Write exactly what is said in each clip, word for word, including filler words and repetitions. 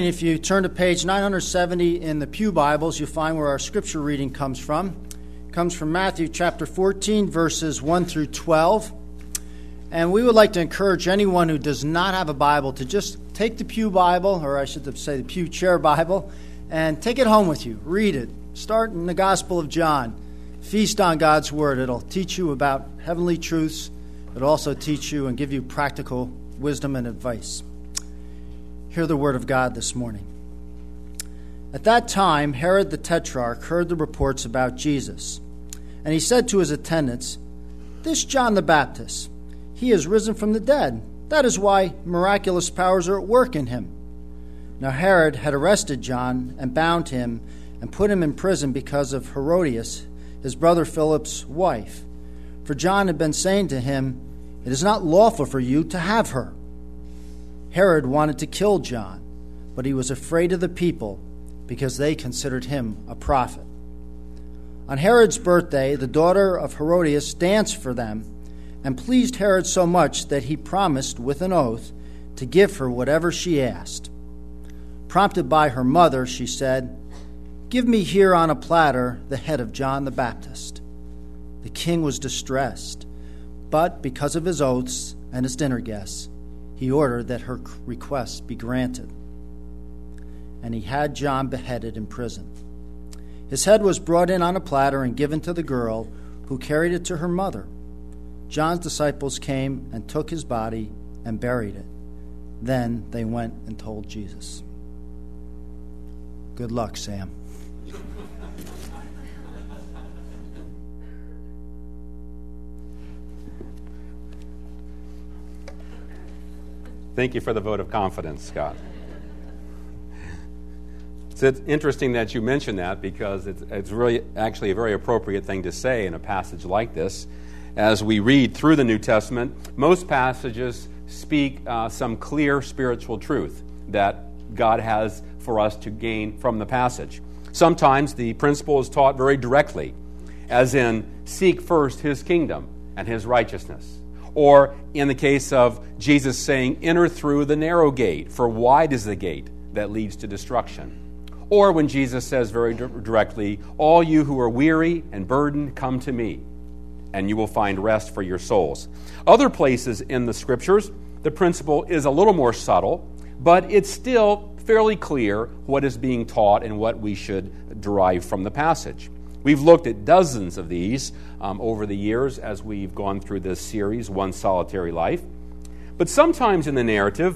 morning, if you turn to page nine seventy in the Pew Bibles, you'll find where our scripture reading comes from. It comes from Matthew chapter fourteen, verses one through twelve. And we would like to encourage anyone who does not have a Bible to just take the Pew Bible, or I should say the Pew Chair Bible, and take it home with you. Read it. Start in the Gospel of John. Feast on God's Word. It'll teach you about heavenly truths. It'll also teach you and give you practical wisdom and advice. Hear the word of God this morning. At that time, Herod the Tetrarch heard the reports about Jesus, and he said to his attendants, "This John the Baptist, he has risen from the dead. That is why miraculous powers are at work in him." Now Herod had arrested John and bound him and put him in prison because of Herodias, his brother Philip's wife. For John had been saying to him, "It is not lawful for you to have her." Herod wanted to kill John, but he was afraid of the people because they considered him a prophet. On Herod's birthday, the daughter of Herodias danced for them and pleased Herod so much that he promised with an oath to give her whatever she asked. Prompted by her mother, she said, "Give me here on a platter the head of John the Baptist." The king was distressed, but because of his oaths and his dinner guests, he ordered that her request be granted. And he had John beheaded in prison. His head was brought in on a platter and given to the girl, who carried it to her mother. John's disciples came and took his body and buried it. Then they went and told Jesus. Good luck, Sam. Thank you for the vote of confidence, Scott. It's interesting that you mention that because it's, it's really actually a very appropriate thing to say in a passage like this. As we read through the New Testament, most passages speak uh, some clear spiritual truth that God has for us to gain from the passage. Sometimes the principle is taught very directly, as in, seek first His kingdom and His righteousness. Or in the case of Jesus saying, enter through the narrow gate, for wide is the gate that leads to destruction. Or when Jesus says very directly, all you who are weary and burdened, come to me, and you will find rest for your souls. Other places in the Scriptures, the principle is a little more subtle, but it's still fairly clear what is being taught and what we should derive from the passage. We've looked at dozens of these um, over the years as we've gone through this series, One Solitary Life. But sometimes in the narrative,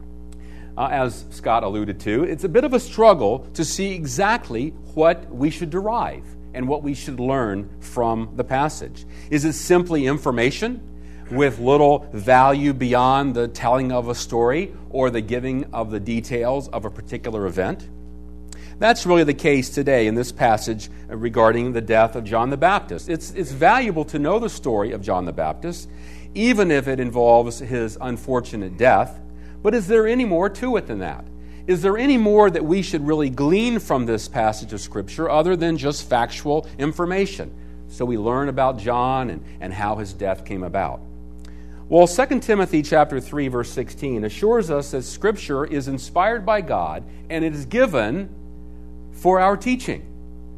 uh, as Scott alluded to, it's a bit of a struggle to see exactly what we should derive and what we should learn from the passage. Is it simply information with little value beyond the telling of a story or the giving of the details of a particular event? That's really the case today in this passage regarding the death of John the Baptist. It's, it's valuable to know the story of John the Baptist, even if it involves his unfortunate death. But is there any more to it than that? Is there any more that we should really glean from this passage of Scripture other than just factual information? So we learn about John and, and how his death came about. Well, Second Timothy chapter three, verse sixteen assures us that Scripture is inspired by God and it is given for our teaching.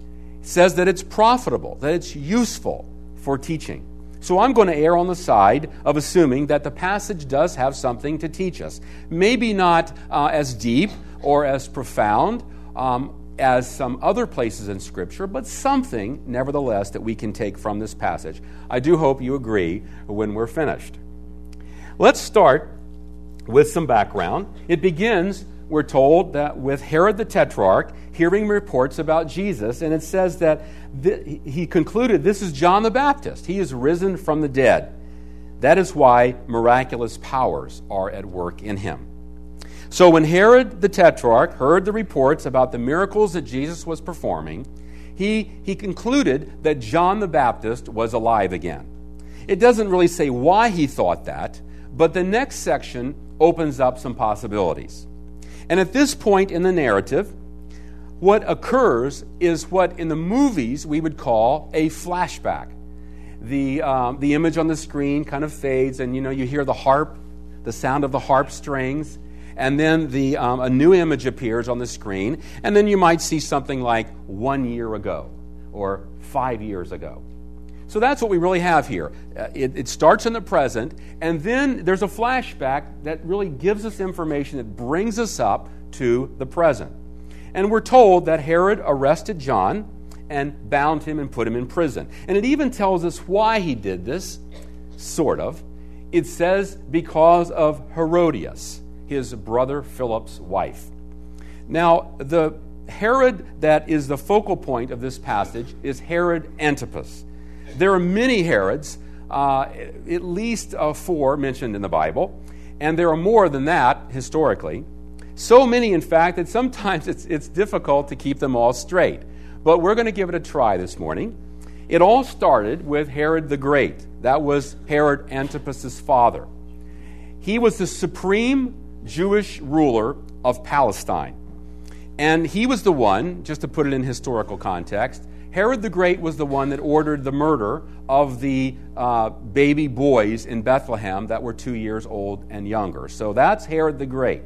It says that it's profitable, that it's useful for teaching. So I'm going to err on the side of assuming that the passage does have something to teach us. Maybe not uh, as deep or as profound um, as some other places in Scripture, but something, nevertheless, that we can take from this passage. I do hope you agree when we're finished. Let's start with some background. It begins, we're told, that with Herod the Tetrarch hearing reports about Jesus, and it says that th- he concluded, this is John the Baptist. He is risen from the dead. That is why miraculous powers are at work in him. So when Herod the Tetrarch heard the reports about the miracles that Jesus was performing, he, he concluded that John the Baptist was alive again. It doesn't really say why he thought that, but the next section opens up some possibilities. And at this point in the narrative, what occurs is what in the movies we would call a flashback. The um, the image on the screen kind of fades, and you know you hear the harp, the sound of the harp strings, and then the um, a new image appears on the screen, and then you might see something like one year ago or five years ago. So that's what we really have here. Uh, it, it starts in the present, and then there's a flashback that really gives us information that brings us up to the present. And we're told that Herod arrested John and bound him and put him in prison. And it even tells us why he did this, sort of. It says because of Herodias, his brother Philip's wife. Now, the Herod that is the focal point of this passage is Herod Antipas. There are many Herods, uh, at least uh, four mentioned in the Bible, and there are more than that historically. So many, in fact, that sometimes it's, it's difficult to keep them all straight. But we're going to give it a try this morning. It all started with Herod the Great. That was Herod Antipas' father. He was the supreme Jewish ruler of Palestine. And he was the one, just to put it in historical context, Herod the Great was the one that ordered the murder of the uh, baby boys in Bethlehem that were two years old and younger. So that's Herod the Great.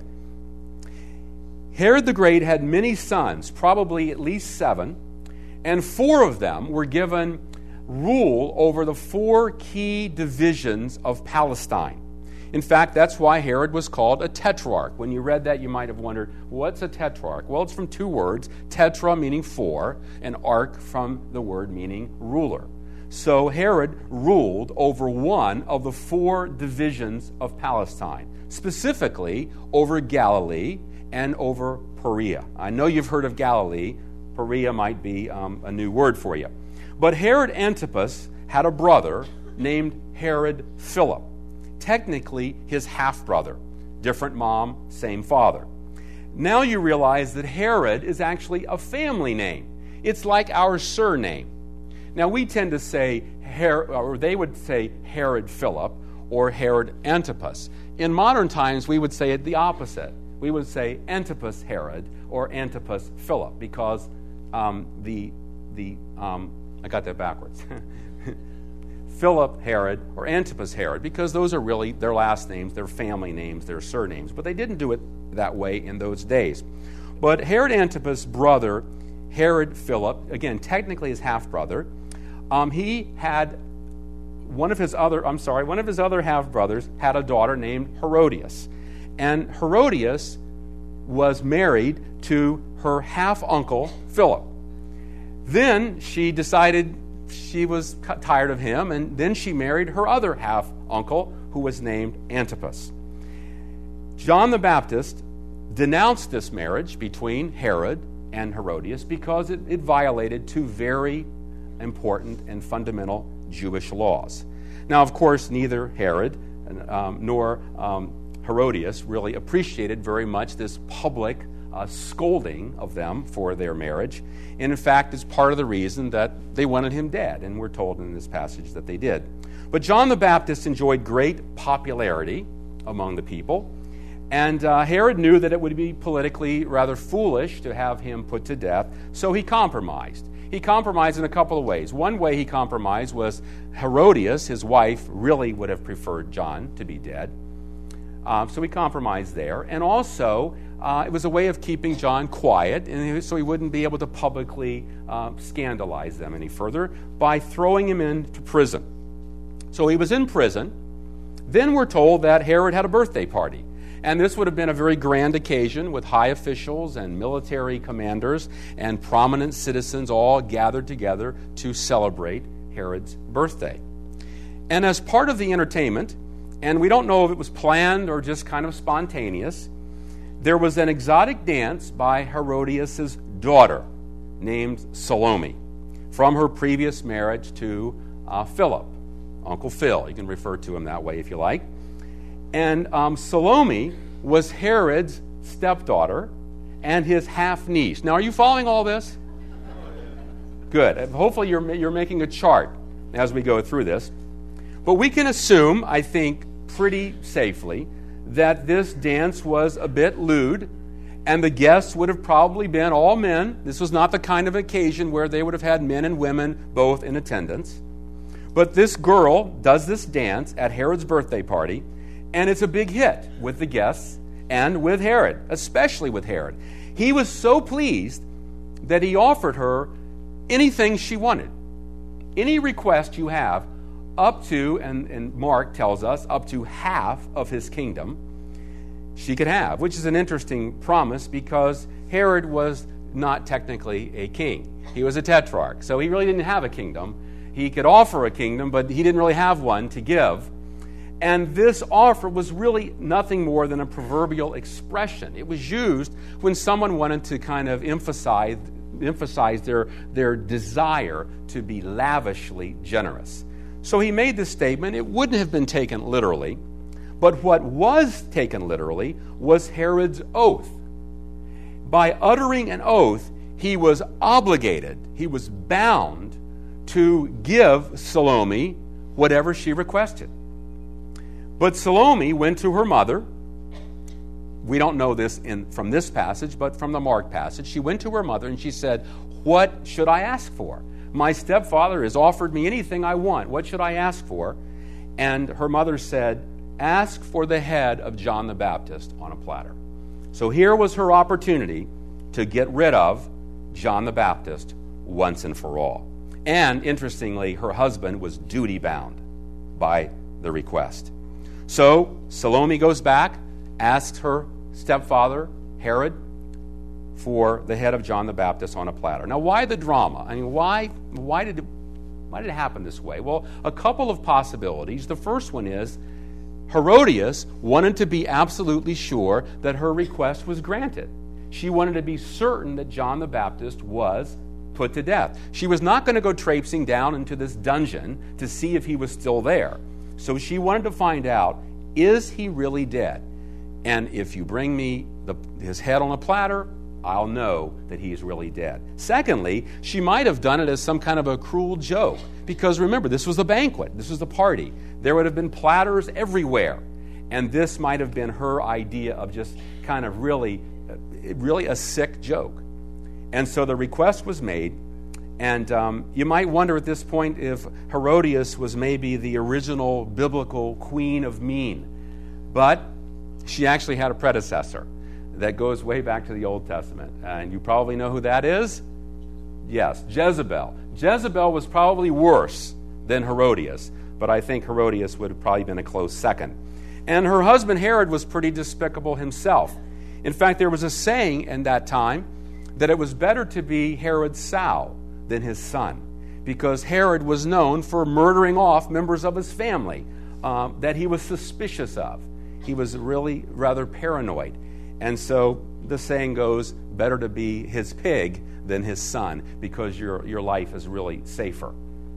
Herod the Great had many sons, probably at least seven, and four of them were given rule over the four key divisions of Palestine. In fact, that's why Herod was called a tetrarch. When you read that, you might have wondered, what's a tetrarch? Well, it's from two words, tetra meaning four, and arch from the word meaning ruler. So Herod ruled over one of the four divisions of Palestine, specifically over Galilee and over Perea. I know you've heard of Galilee. Perea might be um, a new word for you. But Herod Antipas had a brother named Herod Philip. Technically his half-brother. Different mom, same father. Now you realize that Herod is actually a family name. It's like our surname. Now we tend to say, Her- or they would say Herod Philip or Herod Antipas. In modern times we would say it the opposite. We would say Antipas Herod or Antipas Philip because um, the, the um, I got that backwards. Philip Herod or Antipas Herod, because those are really their last names, their family names, their surnames. But they didn't do it that way in those days. But Herod Antipas' brother, Herod Philip, again, technically his half-brother, um, he had one of his other, I'm sorry, one of his other half-brothers had a daughter named Herodias. And Herodias was married to her half-uncle, Philip. Then she decided she was tired of him, and then she married her other half-uncle, who was named Antipas. John the Baptist denounced this marriage between Herod and Herodias because it, it violated two very important and fundamental Jewish laws. Now, of course, neither Herod um, nor um, Herodias really appreciated very much this public uh, scolding of them for their marriage. And in fact, it's part of the reason that they wanted him dead, and we're told in this passage that they did. But John the Baptist enjoyed great popularity among the people, and uh, Herod knew that it would be politically rather foolish to have him put to death, so he compromised. He compromised in a couple of ways. One way he compromised was Herodias, his wife, really would have preferred John to be dead. Um, so he compromised there. And also, uh, it was a way of keeping John quiet, and so he wouldn't be able to publicly uh, scandalize them any further by throwing him into prison. So he was in prison. Then we're told that Herod had a birthday party. And this would have been a very grand occasion with high officials and military commanders and prominent citizens all gathered together to celebrate Herod's birthday. And as part of the entertainment, and we don't know if it was planned or just kind of spontaneous, there was an exotic dance by Herodias' daughter named Salome from her previous marriage to uh, Philip, Uncle Phil. You can refer to him that way if you like. And um, Salome was Herod's stepdaughter and his half-niece. Now, are you following all this? Good. Hopefully you're, you're making a chart as we go through this. But we can assume, I think, pretty safely that this dance was a bit lewd, and the guests would have probably been all men. This was not the kind of occasion where they would have had men and women both in attendance. But this girl does this dance at Herod's birthday party, and it's a big hit with the guests, and with Herod, especially with Herod. He was so pleased that he offered her anything she wanted. Any request you have, up to, and, and Mark tells us, up to half of his kingdom, she could have, which is an interesting promise because Herod was not technically a king. He was a tetrarch, so he really didn't have a kingdom. He could offer a kingdom, but he didn't really have one to give. And this offer was really nothing more than a proverbial expression. It was used when someone wanted to kind of emphasize, emphasize their, their desire to be lavishly generous. So he made this statement. It wouldn't have been taken literally, but what was taken literally was Herod's oath. By uttering an oath, he was obligated, he was bound to give Salome whatever she requested. But Salome went to her mother. We don't know this in, from this passage, but from the Mark passage. She went to her mother and she said, "What should I ask for? My stepfather has offered me anything I want. What should I ask for?" And her mother said, "Ask for the head of John the Baptist on a platter." So here was her opportunity to get rid of John the Baptist once and for all. And interestingly, her husband was duty bound by the request. So Salome goes back, asks her stepfather, Herod, for the head of John the Baptist on a platter. Now, why the drama? I mean, why, why, did it, why did it happen this way? Well, a couple of possibilities. The first one is Herodias wanted to be absolutely sure that her request was granted. She wanted to be certain that John the Baptist was put to death. She was not going to go traipsing down into this dungeon to see if he was still there. So she wanted to find out, is he really dead? And if you bring me the, his head on a platter, I'll know that he's really dead. Secondly, she might have done it as some kind of a cruel joke. Because remember, this was a banquet. This was the party. There would have been platters everywhere. And this might have been her idea of just kind of really, really a sick joke. And so the request was made. And um, you might wonder at this point if Herodias was maybe the original biblical queen of mean. But she actually had a predecessor that goes way back to the Old Testament. And you probably know who that is? Yes, Jezebel. Jezebel was probably worse than Herodias, but I think Herodias would have probably been a close second. And her husband Herod was pretty despicable himself. In fact, there was a saying in that time that it was better to be Herod's sow than his son, because Herod was known for murdering off members of his family um, that he was suspicious of. He was really rather paranoid. And so the saying goes, better to be his pig than his son, because your, your life is really safer.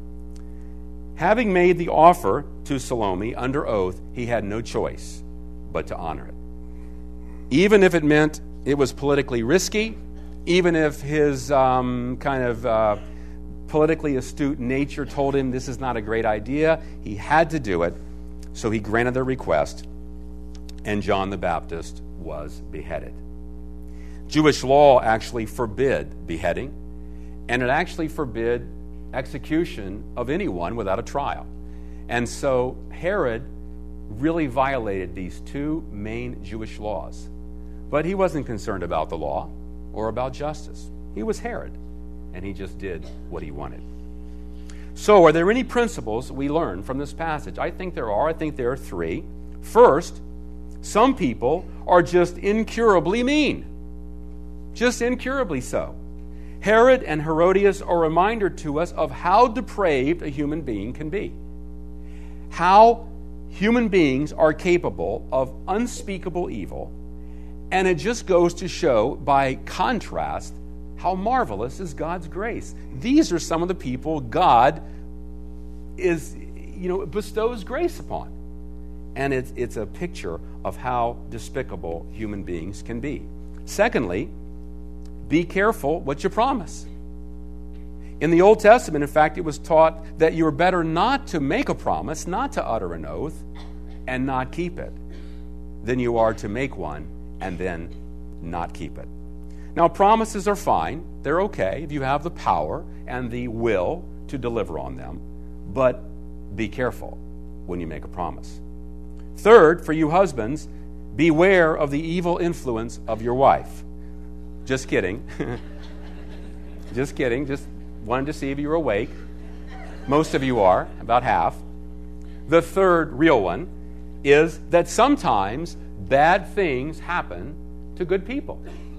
Having made the offer to Salome under oath, he had no choice but to honor it. Even if it meant it was politically risky, even if his um, kind of uh, politically astute nature told him this is not a great idea, he had to do it. So he granted their request, and John the Baptist was beheaded. Jewish law actually forbid beheading, and it actually forbid execution of anyone without a trial. And so Herod really violated these two main Jewish laws. But he wasn't concerned about the law or about justice. He was Herod, and he just did what he wanted. So are there any principles we learn from this passage? I think there are. I think there are three. First, some people are just incurably mean. Just incurably so. Herod and Herodias are a reminder to us of how depraved a human being can be. How human beings are capable of unspeakable evil. And it just goes to show, by contrast, how marvelous is God's grace. These are some of the people God is, you know, bestows grace upon. And it's, it's a picture of how despicable human beings can be. Secondly, be careful what you promise. In the Old Testament, in fact, it was taught that you were better not to make a promise, not to utter an oath, and not keep it, than you are to make one and then not keep it. Now, promises are fine. They're okay if you have the power and the will to deliver on them. But be careful when you make a promise. Third, for you husbands, beware of the evil influence of your wife. Just kidding. Just kidding. Just wanted to see if you were awake. Most of you are, about half. The third real one is that sometimes bad things happen to good people.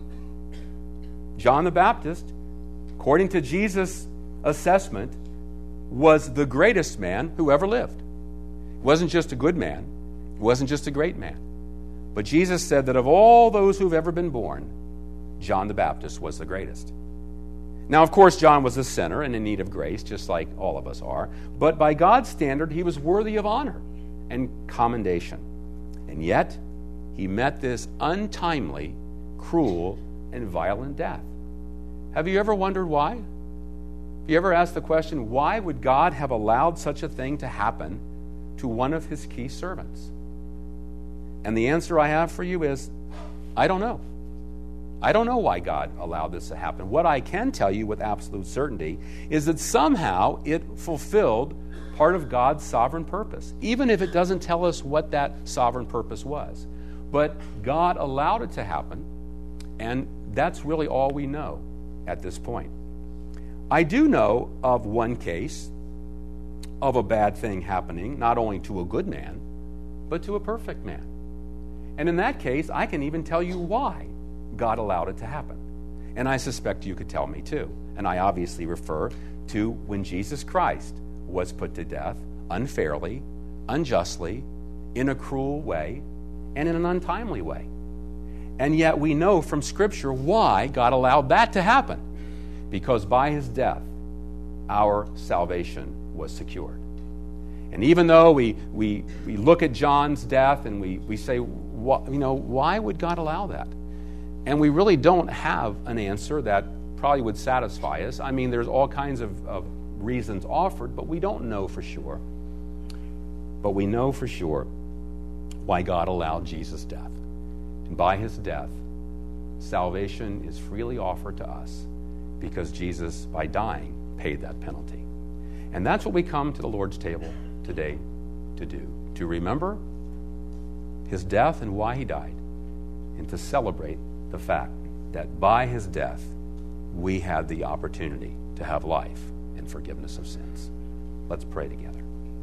John the Baptist, according to Jesus' assessment, was the greatest man who ever lived. He wasn't just a good man. He wasn't just a great man. But Jesus said that of all those who've ever been born, John the Baptist was the greatest. Now, of course, John was a sinner and in need of grace, just like all of us are. But by God's standard, he was worthy of honor and commendation. And yet, he met this untimely, cruel, and violent death. Have you ever wondered why? Have you ever asked the question, why would God have allowed such a thing to happen to one of his key servants? And the answer I have for you is, I don't know. I don't know why God allowed this to happen. What I can tell you with absolute certainty is that somehow it fulfilled part of God's sovereign purpose, even if it doesn't tell us what that sovereign purpose was. But God allowed it to happen, and that's really all we know at this point. I do know of one case of a bad thing happening, not only to a good man, but to a perfect man. And in that case, I can even tell you why God allowed it to happen. And I suspect you could tell me too. And I obviously refer to when Jesus Christ was put to death unfairly, unjustly, in a cruel way, and in an untimely way. And yet we know from Scripture why God allowed that to happen. Because by his death, our salvation was secured. And even though we we, we look at John's death and we, we say, what, you know, why would God allow that? And we really don't have an answer that probably would satisfy us. I mean, there's all kinds of, of reasons offered, but we don't know for sure. But we know for sure why God allowed Jesus' death. And by his death, salvation is freely offered to us because Jesus, by dying, paid that penalty. And that's what we come to the Lord's table today to do, to remember his death and why he died, and to celebrate the fact that by his death, we had the opportunity to have life and forgiveness of sins. Let's pray together.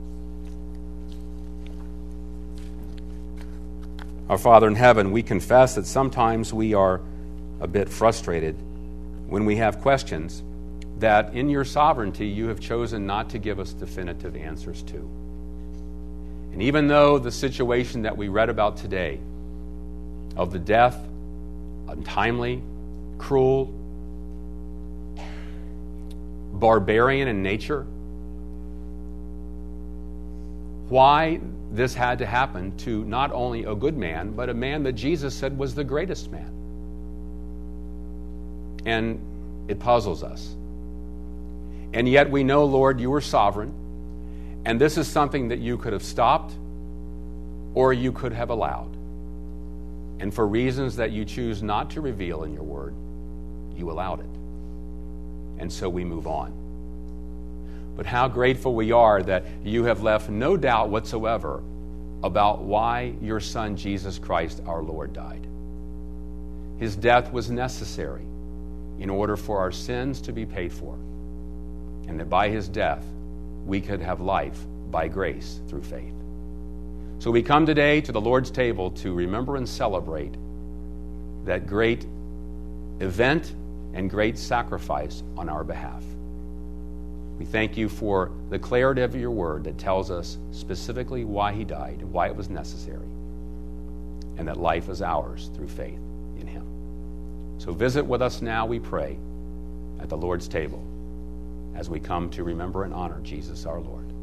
Our Father in heaven, we confess that sometimes we are a bit frustrated when we have questions that in your sovereignty you have chosen not to give us definitive answers to. And even though the situation that we read about today of the death, untimely, cruel, barbarian in nature, why this had to happen to not only a good man, but a man that Jesus said was the greatest man. And it puzzles us. And yet we know, Lord, you are sovereign, and this is something that you could have stopped or you could have allowed. And for reasons that you choose not to reveal in your word, you allowed it. And so we move on. But how grateful we are that you have left no doubt whatsoever about why your Son, Jesus Christ, our Lord, died. His death was necessary in order for our sins to be paid for, and that by his death we could have life by grace through faith. So we come today to the Lord's table to remember and celebrate that great event and great sacrifice on our behalf. We thank you for the clarity of your word that tells us specifically why he died and why it was necessary, and that life is ours through faith in him. So visit with us now, we pray, at the Lord's table as we come to remember and honor Jesus our Lord.